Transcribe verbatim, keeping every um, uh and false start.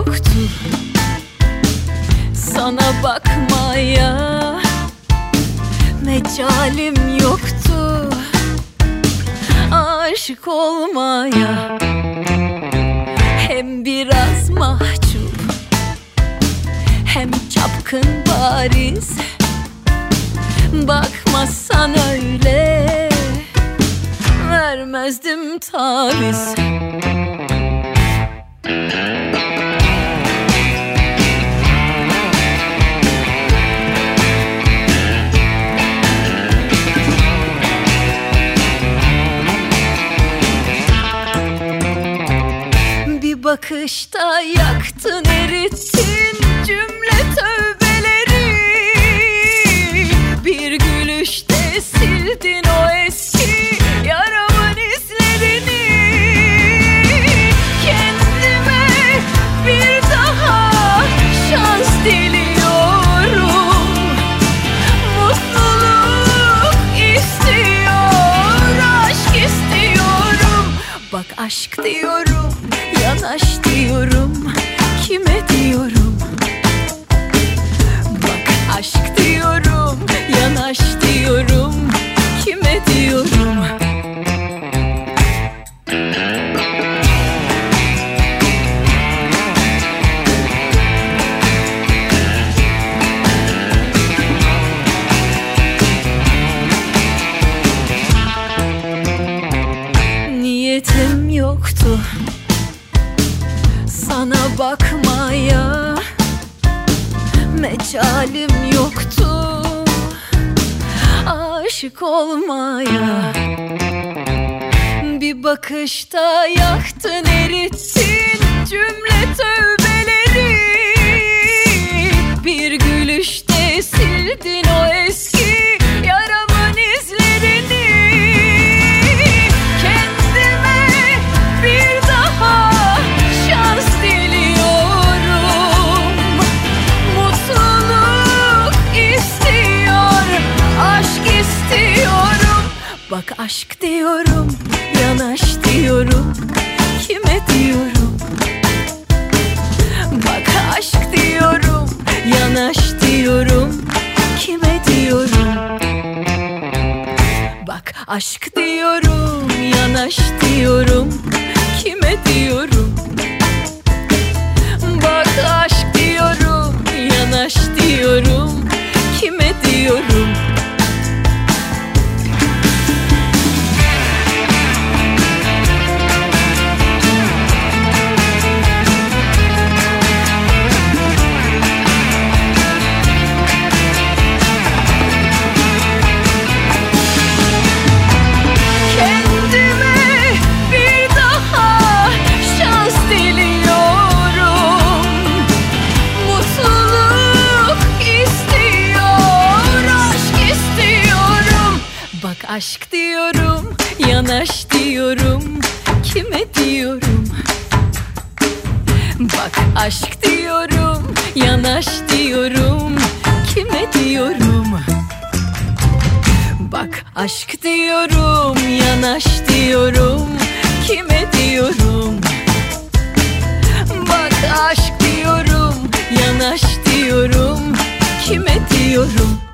yoktu sana bakmaya, mecalim yoktu aşık olmaya. Hem biraz mahcup, hem çapkın bariz, bakmazsan öyle vermezdim taviz. Bir bakışta yaktın, erittin cümle tövbeleri. Bir gülüşte sildin o eski yaramın izlerini. Kendime bir daha şans diliyorum. Mutluluk istiyor, aşk istiyorum. Bak aşk diyorum, yanaş diyorum, kime diyorum? Bak aşk diyorum, yanaş diyorum, kime diyorum? Niyetim yoktu sana bakmaya, mecalim yoktu aşık olmaya. Bir bakışta yaktın, erittin cümle tövbeleri. Bir gülüşte sildin o eski yaramın izlerini. Kendime bir daha şans diliyorum. Mutluluk istiyor, aşk istiyorum. Bak aşk diyorum, yanaş diyorum, kime diyorum? Bak aşk diyorum, yanaş diyorum, kime diyorum? Bak aşk diyorum, yanaş diyorum, kime diyorum? Bak aşk diyorum, yanaş diyorum, kime diyorum? Aşk diyorum, yanaş diyorum, kime diyorum? Bak aşk diyorum, yanaş diyorum, kime diyorum? Bak aşk diyorum, yanaş diyorum, kime diyorum? Bak aşk diyorum, yanaş diyorum, kime diyorum?